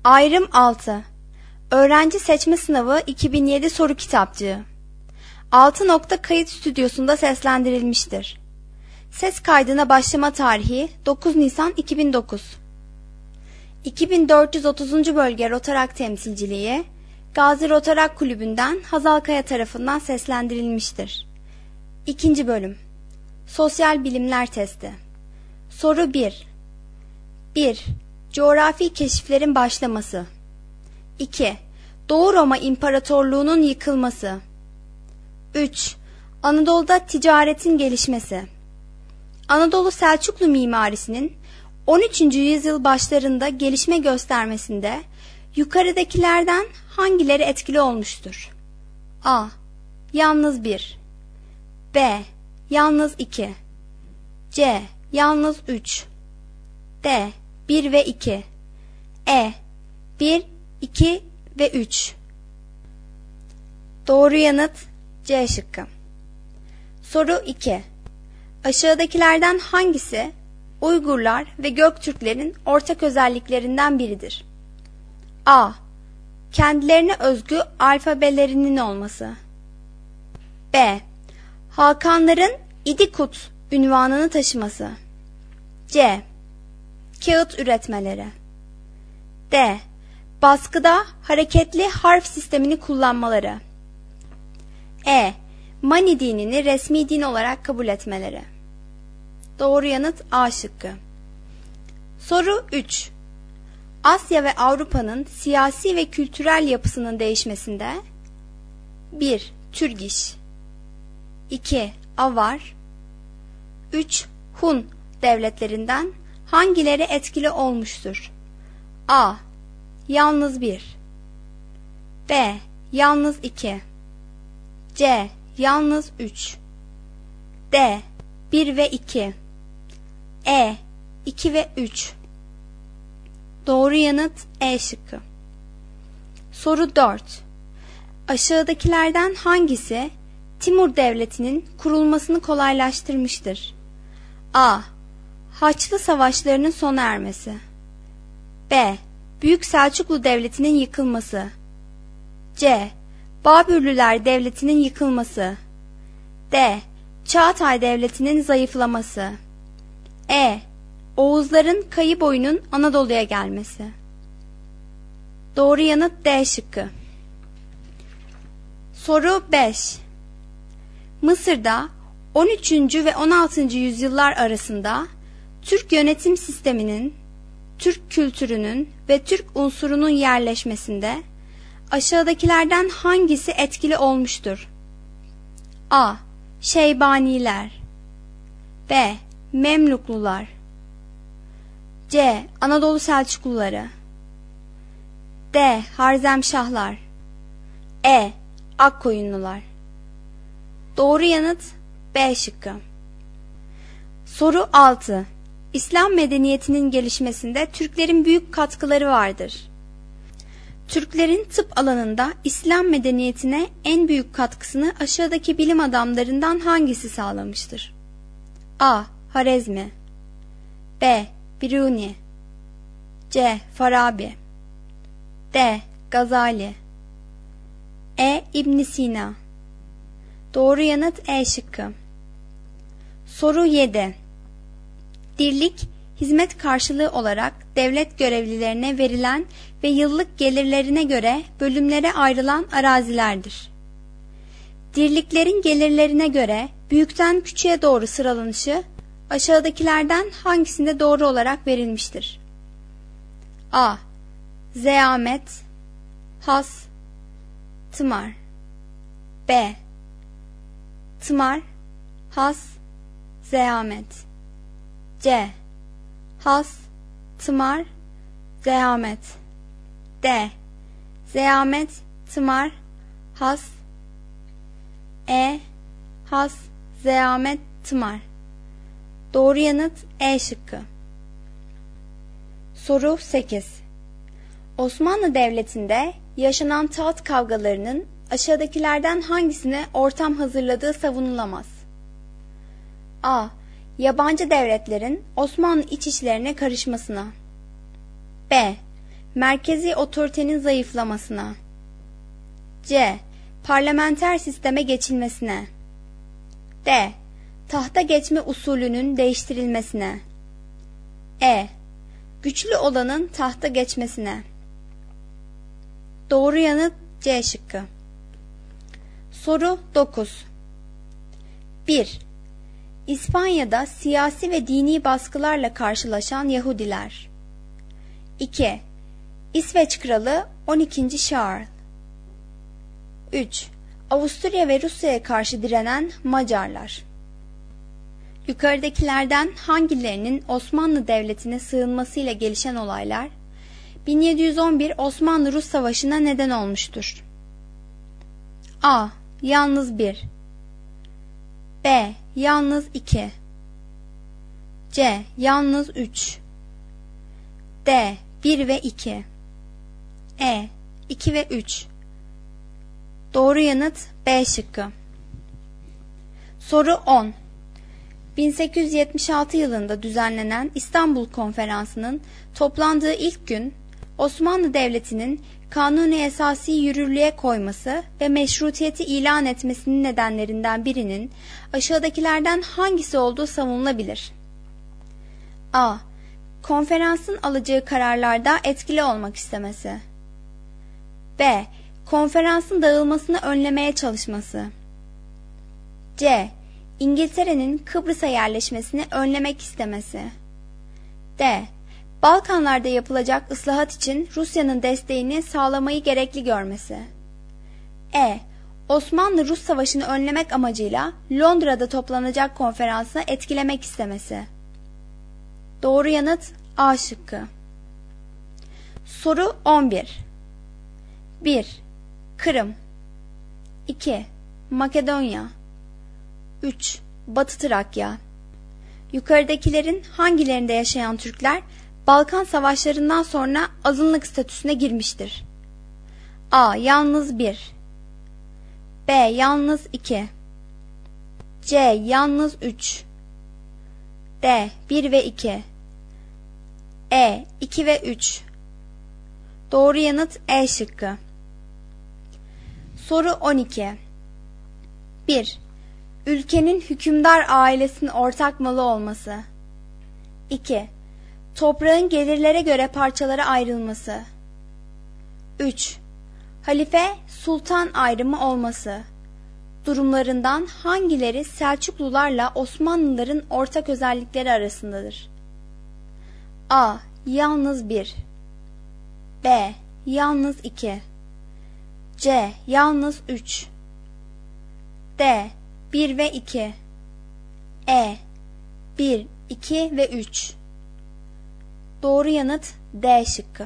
Ayrım 6. Öğrenci seçme sınavı 2007 soru kitapçığı. 6 nokta kayıt stüdyosunda seslendirilmiştir. Ses kaydına başlama tarihi 9 Nisan 2009. 2430. Bölge Rotarak Temsilciliği, Gazi Rotarak Kulübü'nden Hazal Kaya tarafından seslendirilmiştir. 2. Bölüm Sosyal Bilimler Testi. Soru 1. 1. Coğrafi keşiflerin başlaması. 2. Doğu Roma İmparatorluğu'nun yıkılması. 3. Anadolu'da ticaretin gelişmesi. Anadolu Selçuklu mimarisinin 13. yüzyıl başlarında gelişme göstermesinde yukarıdakilerden hangileri etkili olmuştur? A. Yalnız 1. B. Yalnız 2. C. Yalnız 3. D. 1 ve 2. E. 1, 2 ve 3. Doğru yanıt C şıkkı. Soru 2. Aşağıdakilerden hangisi Uygurlar ve Göktürklerin ortak özelliklerinden biridir? A. Kendilerine özgü alfabelerinin olması. B. Hakanların İdikut ünvanını taşıması. C. Kağıt üretmeleri. D. Baskıda hareketli harf sistemini kullanmaları. E. Mani dinini resmi din olarak kabul etmeleri. Doğru yanıt A şıkkı. Soru 3. Asya ve Avrupa'nın siyasi ve kültürel yapısının değişmesinde 1. Türgiş 2. Avar 3. Hun devletlerinden hangileri etkili olmuştur? A. Yalnız 1. B. Yalnız 2. C. Yalnız 3. D. 1 ve 2. E. 2 ve 3. Doğru yanıt E şıkkı. Soru 4. Aşağıdakilerden hangisi Timur Devleti'nin kurulmasını kolaylaştırmıştır? A. Haçlı Savaşlarının sona ermesi. B. Büyük Selçuklu Devleti'nin yıkılması. C. Babürlüler Devleti'nin yıkılması. D. Çağatay Devleti'nin zayıflaması. E. Oğuzların Kayıboyu'nun Anadolu'ya gelmesi. Doğru yanıt D şıkkı. Soru 5. Mısır'da 13. ve 16. yüzyıllar arasında Türk yönetim sisteminin, Türk kültürünün ve Türk unsurunun yerleşmesinde aşağıdakilerden hangisi etkili olmuştur? A. Şeybaniler. B. Memluklular. C. Anadolu Selçukluları. D. Harzemşahlar. E. Akkoyunlular. Doğru yanıt B şıkkı. Soru 6. İslam medeniyetinin gelişmesinde Türklerin büyük katkıları vardır. Türklerin tıp alanında İslam medeniyetine en büyük katkısını aşağıdaki bilim adamlarından hangisi sağlamıştır? A. Harezmi. B. Biruni. C. Farabi. D. Gazali. E. İbn Sina. Doğru yanıt E şıkkı. Soru 7. Dirlik, hizmet karşılığı olarak devlet görevlilerine verilen ve yıllık gelirlerine göre bölümlere ayrılan arazilerdir. Dirliklerin gelirlerine göre büyükten küçüğe doğru sıralanışı aşağıdakilerden hangisinde doğru olarak verilmiştir? A. Zeamet, Has, Tımar. B. Tımar, Has, Zeamet. C. Has, Tımar, Zeamet. D. Zeamet, Tımar, Has. E. Has, Zeamet, Tımar. Doğru yanıt E şıkkı. Soru 8. Osmanlı Devleti'nde yaşanan taht kavgalarının aşağıdakilerden hangisine ortam hazırladığı savunulamaz? A. Yabancı devletlerin Osmanlı iç işlerine karışmasına. B. Merkezi otoritenin zayıflamasına. C. Parlamenter sisteme geçilmesine. D. Tahta geçme usulünün değiştirilmesine. E. Güçlü olanın tahta geçmesine. Doğru yanıt C şıkkı. Soru 9. 1. İspanya'da siyasi ve dini baskılarla karşılaşan Yahudiler. 2. İsveç Kralı 12. Charles. 3. Avusturya ve Rusya'ya karşı direnen Macarlar. Yukarıdakilerden hangilerinin Osmanlı Devleti'ne sığınmasıyla gelişen olaylar 1711 Osmanlı-Rus Savaşı'na neden olmuştur? A. Yalnız 1. B. Yalnız 2. C. Yalnız 3. D. 1 ve 2. E. 2 ve 3. Doğru yanıt B şıkkı. Soru 10. 1876 yılında düzenlenen İstanbul Konferansı'nın toplandığı ilk gün Osmanlı Devleti'nin kanuni esası yürürlüğe koyması ve meşrutiyeti ilan etmesinin nedenlerinden birinin aşağıdakilerden hangisi olduğu savunulabilir? A. Konferansın alacağı kararlarda etkili olmak istemesi. B. Konferansın dağılmasını önlemeye çalışması. C. İngiltere'nin Kıbrıs'a yerleşmesini önlemek istemesi. D. Balkanlarda yapılacak ıslahat için Rusya'nın desteğini sağlamayı gerekli görmesi. E. Osmanlı-Rus Savaşı'nı önlemek amacıyla Londra'da toplanacak konferansı etkilemek istemesi. Doğru yanıt A şıkkı. Soru 11. 1. Kırım. 2. Makedonya. 3. Batı Trakya. Yukarıdakilerin hangilerinde yaşayan Türkler Balkan Savaşlarından sonra azınlık statüsüne girmiştir? A. Yalnız 1. B. Yalnız 2. C. Yalnız 3. D. 1 ve 2. E. 2 ve 3. Doğru yanıt E şıkkı. Soru 12. 1. Ülkenin hükümdar ailesinin ortak malı olması. 2. Toprağın gelirlere göre parçalara ayrılması. 3. Halife sultan ayrımı olması. Durumlarından hangileri Selçuklularla Osmanlıların ortak özellikleri arasındadır? A. Yalnız 1. B. Yalnız 2. C. Yalnız 3. D. 1 ve 2. E. 1, 2 ve 3. Doğru yanıt D şıkkı.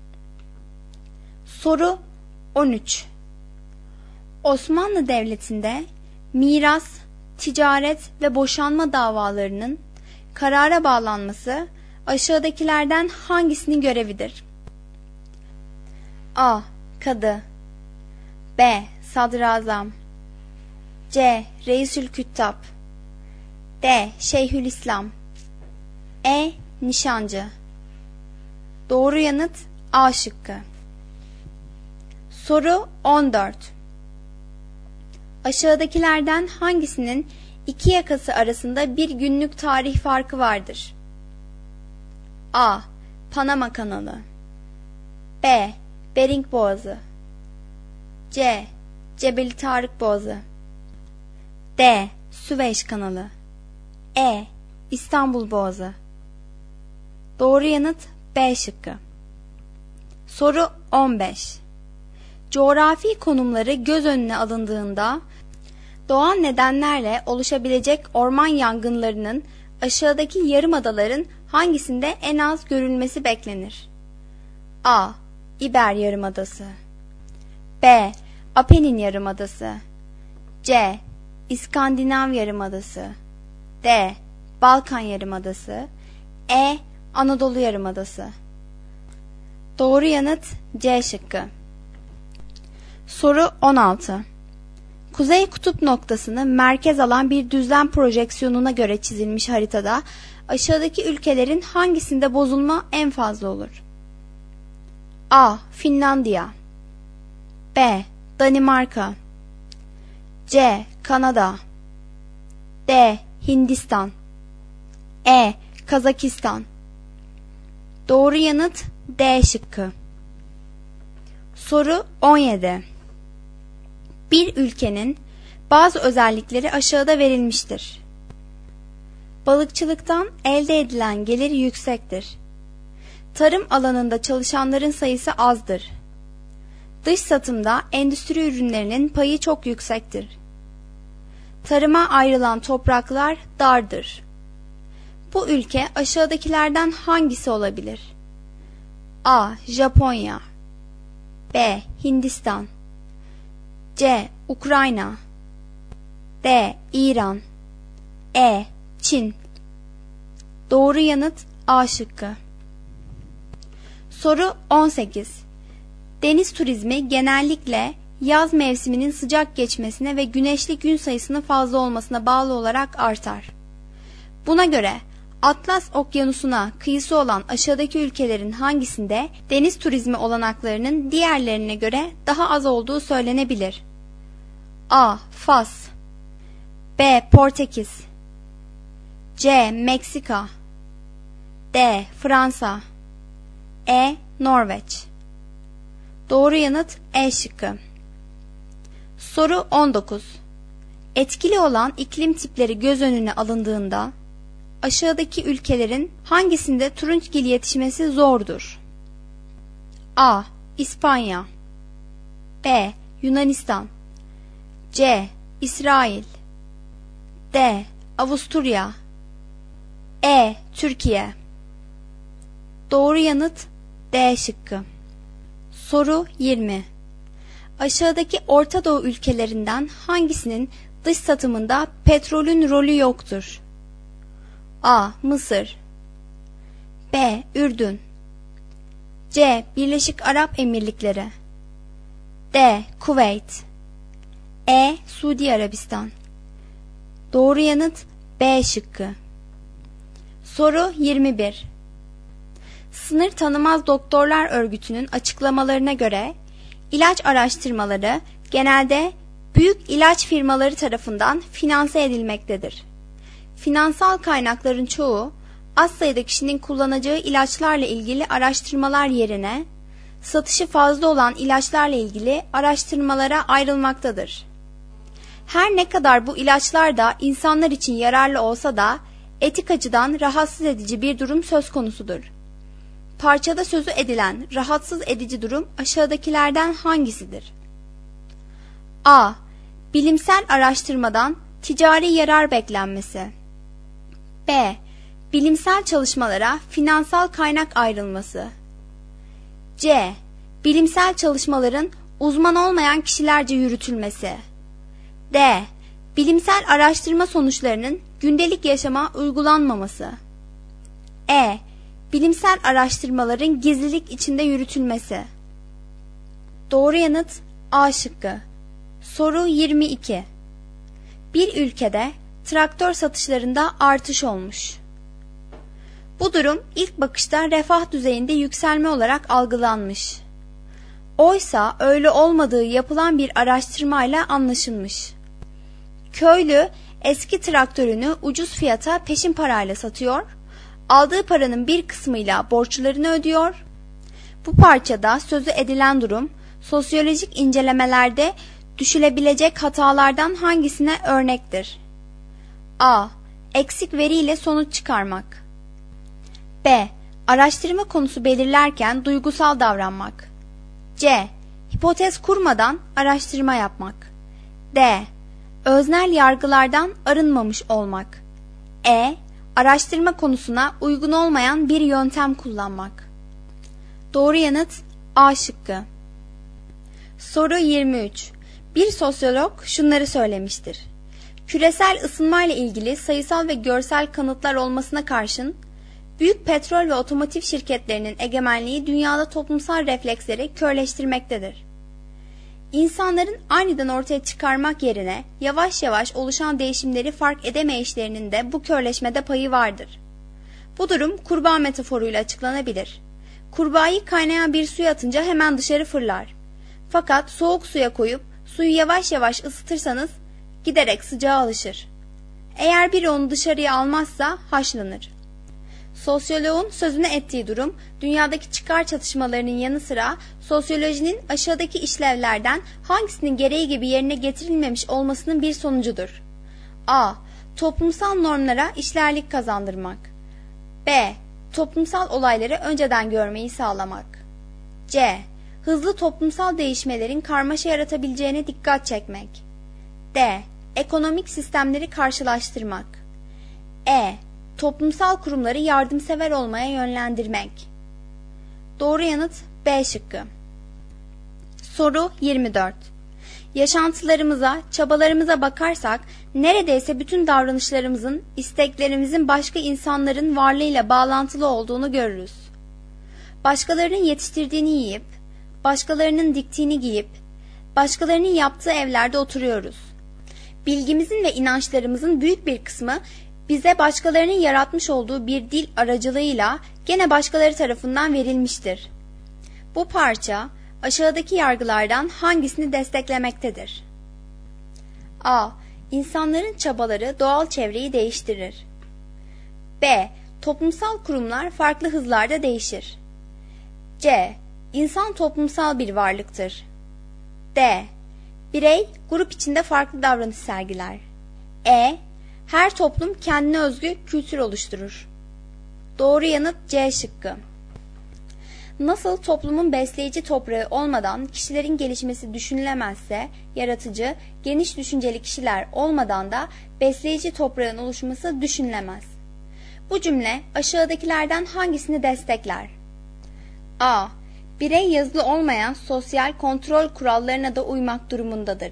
Soru 13. Osmanlı Devleti'nde miras, ticaret ve boşanma davalarının karara bağlanması aşağıdakilerden hangisinin görevidir? A. Kadı. B. Sadrazam. C. Reisülküttab. D. Şeyhülislam. E. Nişancı. Doğru yanıt A şıkkı. Soru 14. Aşağıdakilerden hangisinin iki yakası arasında bir günlük tarih farkı vardır? A. Panama Kanalı. B. Bering Boğazı. C. Cebeli Tarık Boğazı. D. Süveyş Kanalı. E. İstanbul Boğazı. Doğru yanıt B şıkkı. Soru 15. Coğrafi konumları göz önüne alındığında doğal nedenlerle oluşabilecek orman yangınlarının aşağıdaki yarımadaların hangisinde en az görülmesi beklenir? A. İber Yarımadası. B. Apenin Yarımadası. C. İskandinav Yarımadası. D. Balkan Yarımadası. E. Anadolu Yarımadası. Doğru yanıt C şıkkı. Soru 16. Kuzey kutup noktasını merkez alan bir düzlem projeksiyonuna göre çizilmiş haritada aşağıdaki ülkelerin hangisinde bozulma en fazla olur? A. Finlandiya, B. Danimarka, C. Kanada, D. Hindistan, E. Kazakistan. Doğru yanıt D şıkkı. Soru 17. Bir ülkenin bazı özellikleri aşağıda verilmiştir. Balıkçılıktan elde edilen gelir yüksektir. Tarım alanında çalışanların sayısı azdır. Dış satımda endüstri ürünlerinin payı çok yüksektir. Tarıma ayrılan topraklar dardır. Bu ülke aşağıdakilerden hangisi olabilir? A. Japonya, B. Hindistan, C. Ukrayna, D. İran, E. Çin. Doğru yanıt A şıkkı. Soru 18. Deniz turizmi genellikle yaz mevsiminin sıcak geçmesine ve güneşli gün sayısının fazla olmasına bağlı olarak artar. Buna göre Atlas Okyanusu'na kıyısı olan aşağıdaki ülkelerin hangisinde deniz turizmi olanaklarının diğerlerine göre daha az olduğu söylenebilir? A. Fas, B. Portekiz, C. Meksika, D. Fransa, E. Norveç. Doğru yanıt E şıkkı. Soru 19. Etkili olan iklim tipleri göz önüne alındığında aşağıdaki ülkelerin hangisinde turunçgil yetişmesi zordur? A. İspanya, B. Yunanistan, C. İsrail, D. Avusturya, E. Türkiye. Doğru yanıt D şıkkı. Soru 20. Aşağıdaki Orta Doğu ülkelerinden hangisinin dış satımında petrolün rolü yoktur? A. Mısır, B. Ürdün, C. Birleşik Arap Emirlikleri, D. Kuveyt, E. Suudi Arabistan. Doğru yanıt B şıkkı. Soru 21. Sınır Tanımaz Doktorlar Örgütü'nün açıklamalarına göre ilaç araştırmaları genelde büyük ilaç firmaları tarafından finanse edilmektedir. Finansal kaynakların çoğu az sayıda kişinin kullanacağı ilaçlarla ilgili araştırmalar yerine satışı fazla olan ilaçlarla ilgili araştırmalara ayrılmaktadır. Her ne kadar bu ilaçlar da insanlar için yararlı olsa da etik açıdan rahatsız edici bir durum söz konusudur. Parçada sözü edilen rahatsız edici durum aşağıdakilerden hangisidir? A. Bilimsel araştırmadan ticari yarar beklenmesi. B. Bilimsel çalışmalara finansal kaynak ayrılması. C. Bilimsel çalışmaların uzman olmayan kişilerce yürütülmesi. D. Bilimsel araştırma sonuçlarının gündelik yaşama uygulanmaması. E. Bilimsel araştırmaların gizlilik içinde yürütülmesi. Doğru yanıt A şıkkı. Soru 22. Bir ülkede traktör satışlarında artış olmuş. Bu durum ilk bakışta refah düzeyinde yükselme olarak algılanmış. Oysa öyle olmadığı yapılan bir araştırmayla anlaşılmış. Köylü eski traktörünü ucuz fiyata peşin parayla satıyor, aldığı paranın bir kısmıyla borçlarını ödüyor. Bu parçada sözü edilen durum sosyolojik incelemelerde düşülebilecek hatalardan hangisine örnektir? A. Eksik veriyle sonuç çıkarmak. B. Araştırma konusu belirlerken duygusal davranmak. C. Hipotez kurmadan araştırma yapmak. D. Öznel yargılardan arınmamış olmak. E. Araştırma konusuna uygun olmayan bir yöntem kullanmak. Doğru yanıt A şıkkı. Soru 23. Bir sosyolog şunları söylemiştir. Küresel ısınmayla ilgili sayısal ve görsel kanıtlar olmasına karşın, büyük petrol ve otomotiv şirketlerinin egemenliği dünyada toplumsal refleksleri körleştirmektedir. İnsanların aniden ortaya çıkarmak yerine yavaş yavaş oluşan değişimleri fark edemeyişlerinin de bu körleşmede payı vardır. Bu durum kurbağa metaforuyla açıklanabilir. Kurbağayı kaynayan bir suya atınca hemen dışarı fırlar. Fakat soğuk suya koyup suyu yavaş yavaş ısıtırsanız giderek sıcağa alışır. Eğer biri onu dışarıya almazsa haşlanır. Sosyoloğun sözüne ettiği durum, dünyadaki çıkar çatışmalarının yanı sıra sosyolojinin aşağıdaki işlevlerden hangisinin gereği gibi yerine getirilmemiş olmasının bir sonucudur. A. Toplumsal normlara işlerlik kazandırmak. B. Toplumsal olayları önceden görmeyi sağlamak. C. Hızlı toplumsal değişmelerin karmaşa yaratabileceğine dikkat çekmek. D. Ekonomik sistemleri karşılaştırmak. E. Toplumsal kurumları yardımsever olmaya yönlendirmek. Doğru yanıt B şıkkı. Soru 24. Yaşantılarımıza, çabalarımıza bakarsak neredeyse bütün davranışlarımızın, isteklerimizin başka insanların varlığıyla bağlantılı olduğunu görürüz. Başkalarının yetiştirdiğini yiyip, başkalarının diktiğini giyip, başkalarının yaptığı evlerde oturuyoruz. Bilgimizin ve inançlarımızın büyük bir kısmı bize başkalarının yaratmış olduğu bir dil aracılığıyla gene başkaları tarafından verilmiştir. Bu parça aşağıdaki yargılardan hangisini desteklemektedir? A. İnsanların çabaları doğal çevreyi değiştirir. B. Toplumsal kurumlar farklı hızlarda değişir. C. İnsan toplumsal bir varlıktır. D. Birey grup içinde farklı davranış sergiler. E. Her toplum kendine özgü kültür oluşturur. Doğru yanıt C şıkkı. Nasıl toplumun besleyici toprağı olmadan kişilerin gelişmesi düşünülemezse, yaratıcı, geniş düşünceli kişiler olmadan da besleyici toprağın oluşması düşünülemez. Bu cümle aşağıdakilerden hangisini destekler? A. Birey yazılı olmayan sosyal kontrol kurallarına da uymak durumundadır.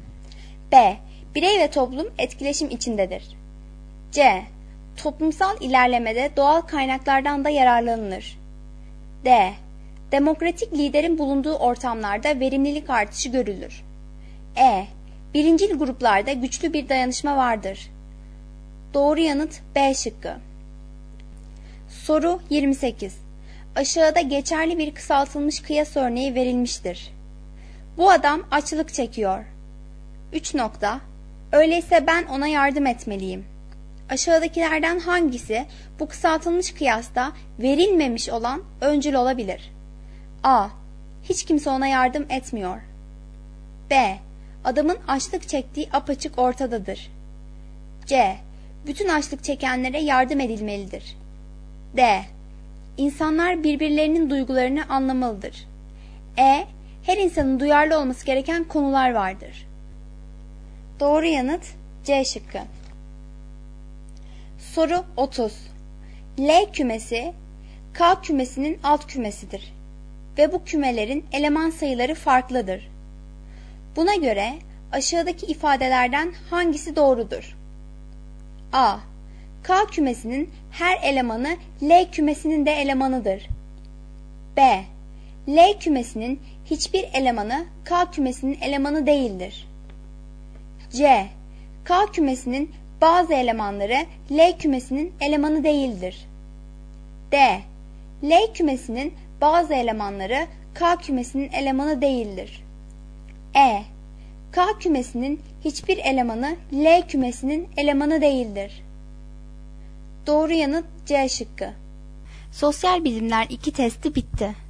B. Birey ve toplum etkileşim içindedir. C. Toplumsal ilerlemede doğal kaynaklardan da yararlanılır. D. Demokratik liderin bulunduğu ortamlarda verimlilik artışı görülür. E. Birincil gruplarda güçlü bir dayanışma vardır. Doğru yanıt B şıkkı. Soru 28. Aşağıda geçerli bir kısaltılmış kıyas örneği verilmiştir. Bu adam açlık çekiyor. 3 nokta. Öyleyse ben ona yardım etmeliyim. Aşağıdakilerden hangisi bu kısaltılmış kıyasta verilmemiş olan öncül olabilir? A. Hiç kimse ona yardım etmiyor. B. Adamın açlık çektiği apaçık ortadadır. C. Bütün açlık çekenlere yardım edilmelidir. D. İnsanlar birbirlerinin duygularını anlamalıdır. E. Her insanın duyarlı olması gereken konular vardır. Doğru yanıt C şıkkı. Soru 30. L kümesi K kümesinin alt kümesidir ve bu kümelerin eleman sayıları farklıdır. Buna göre aşağıdaki ifadelerden hangisi doğrudur? A. K kümesinin her elemanı L kümesinin de elemanıdır. B. L kümesinin hiçbir elemanı K kümesinin elemanı değildir. C. K kümesinin bazı elemanları L kümesinin elemanı değildir. D. L kümesinin bazı elemanları K kümesinin elemanı değildir. E. K kümesinin hiçbir elemanı L kümesinin elemanı değildir. Doğru yanıt C şıkkı. Sosyal bilimler 2 testi bitti.